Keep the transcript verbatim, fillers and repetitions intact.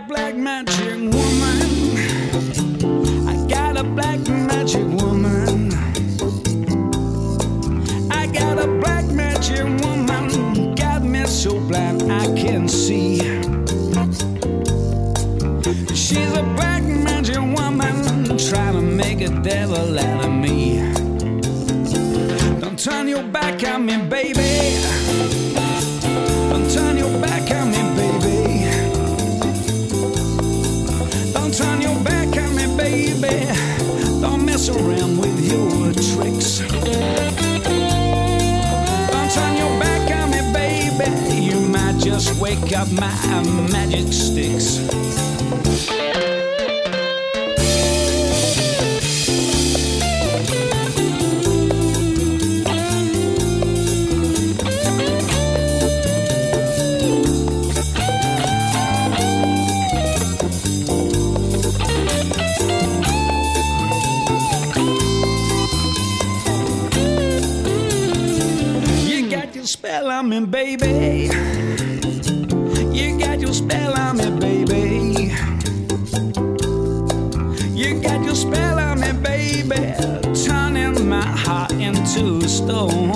black magic woman. I got a black magic woman. I got a black magic woman. Got me so blind I can't see. She's a black magic woman trying to make a devil out of me. Don't turn your back on me, baby. Don't turn your back on me, baby. Don't turn your back on me, baby. Don't mess around with your tricks. Don't turn your back on me, baby. You might just wake up my magic sticks. Spell on me, baby. You got your spell on me, baby. You got your spell on me, baby. Turning my heart into stone.